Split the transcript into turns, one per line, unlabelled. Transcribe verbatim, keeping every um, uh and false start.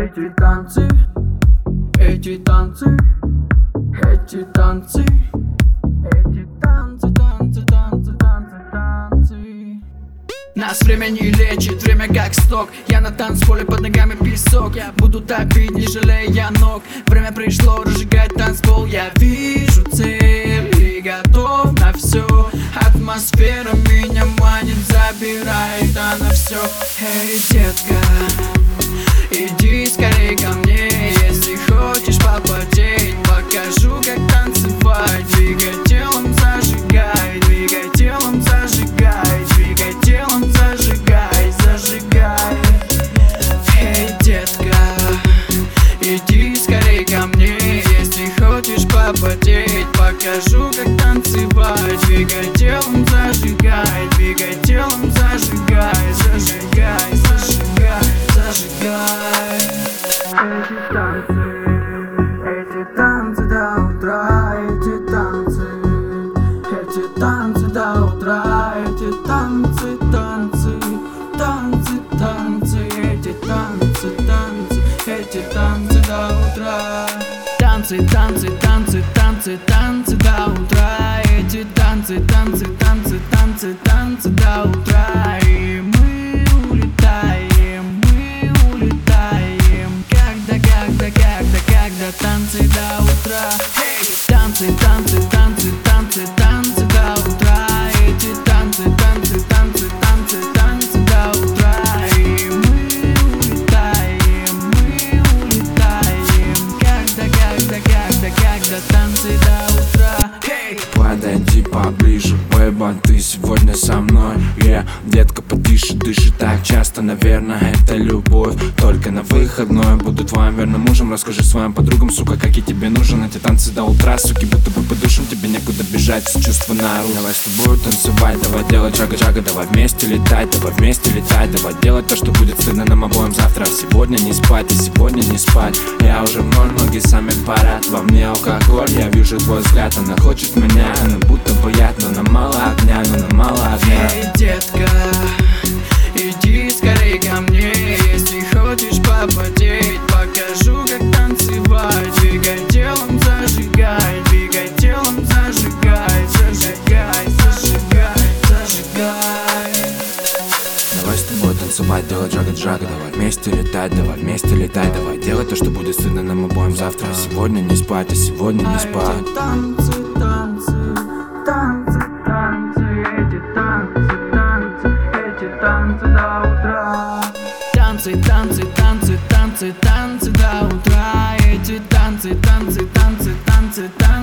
Эти танцы, эти танцы, эти танцы, эти танцы, танцы, танцы, танцы, танцы. Нас время не лечит, время как сток. Я на танцполе, под ногами песок. Я буду так бить, не жалея ног. Время пришло разжигать танцпол. Я вижу цель и готов на все. Атмосфера меня манит, забирает она все. Эй, детка, иди скорей ко мне, если хочешь попотеть. Покажу, как танцевать. Двигай телом, зажигай, двигай телом, зажигай, двигай телом, зажигай, зажигай. Эй, детка, иди скорей ко мне, если хочешь попотеть. Покажу, как танцевать. Двигай телом, зажигай, двигай телом, зажигай, зажигай, зажигай, зажигай. Эти танцы, эти танцы до утра, эти танцы, эти танцы до утра, эти танцы, танцы, танцы, танцы, эти танцы, танцы, эти танцы до утра. Танцы, танцы, танцы, танцы, танцы до утра. Эти танцы, танцы, танцы, танцы, танцы до утра. И мы улетаем, мы улетаем. Когда, когда, когда, когда танцы до утра. Танцы, танцы, танцы, танцы, танцы до утра. Эти танцы, танцы, танцы, танцы, танцы до утра. И мы улетаем, мы улетаем. Когда, когда, когда, когда танцы до утра.
Подойди поближе, бэйба, ты сегодня со мной. Yeah, детка, потише, дыши так часто, наверное, это любовь. Только на выходной буду твоим верным мужем. Расскажи своим подругам, сука, как я тебе нужен. Эти танцы до утра, суки, будто бы по душам. Тебе некуда бежать, с чувства наружу. Давай с тобой танцевать, давай делать джага-джага. Давай вместе летать, давай вместе летать. Давай делать то, что будет стыдно нам обоим завтра. Сегодня не спать, и сегодня не спать. Я уже в ноль, ноги сами парят. Во мне алкоголь, я вижу твой взгляд. Она хочет меня, она будто бы яд. Но нам мало огня, но нам мало огня.
Эй, детка, иди скорей ко мне, если хочешь попотеть. Покажу, как танцевать. Двигай телом, зажигай, двигай телом, зажигай, зажигай, зажигай, зажигай.
Давай с тобой танцевать, делать джага-джага. Давай вместе летать, давай вместе летать. Давай делать то, что будет стыдно нам обоим завтра. Сегодня не спать, а сегодня не спать.
Эти танцы, танцы, танцы, танцы, эти танцы, танцы, эти танцы до утра. Танцы, танцы, танцы, танцы, танцы до утра. Эти танцы, танцы, танцы, танцы, танцы.